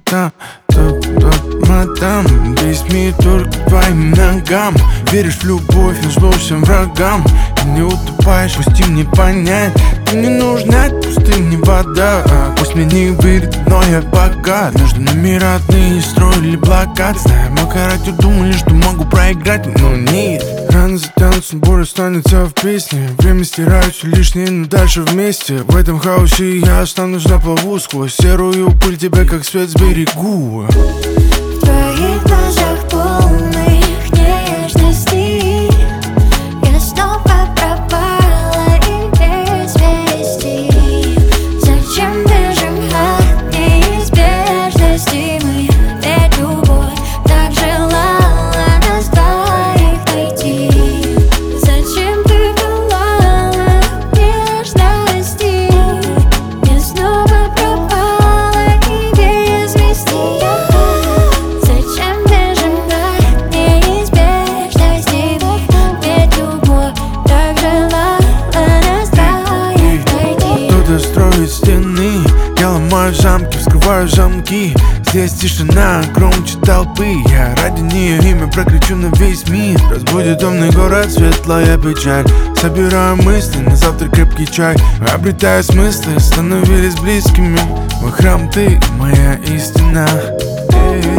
там, тут, мадам. Весь мир только к твоим ногам. Веришь в любовь, но зло всем врагам. Ты не утопаешь, пусти мне понять. Ты не нужна, пусти мне вода. Пусть мне не выйдет, но я богат. Между нами родные строили блокад. Зная мой характер, думали, что могу проиграть, но нет. Рано затянутся, боль останется в песне. Время стирает все лишнее, но дальше вместе. В этом хаосе я останусь на плаву. Сквозь серую пыль тебя как свет сберегу. В твоих глазах полных нежностей я снова пропала и без вести. Зачем бежим от неизбежности мы? Ведь любовь так желала нас двоих найти. Зачем ты пылала нежности? Я снова пропала и без вести. Зачем бежим от неизбежности мы? Ведь любовь так желала нас двоих найти. Кто-то строит стены, я ломаю замки, вскрываю замки. Здесь тишина громче толпы. Я ради нее имя прокричу на весь мир. Разбудит темный город, светлая печаль. Собираю мысли, на завтра крепкий чай. Обретая смыслы, становились близкими. Мой храм, ты моя истина.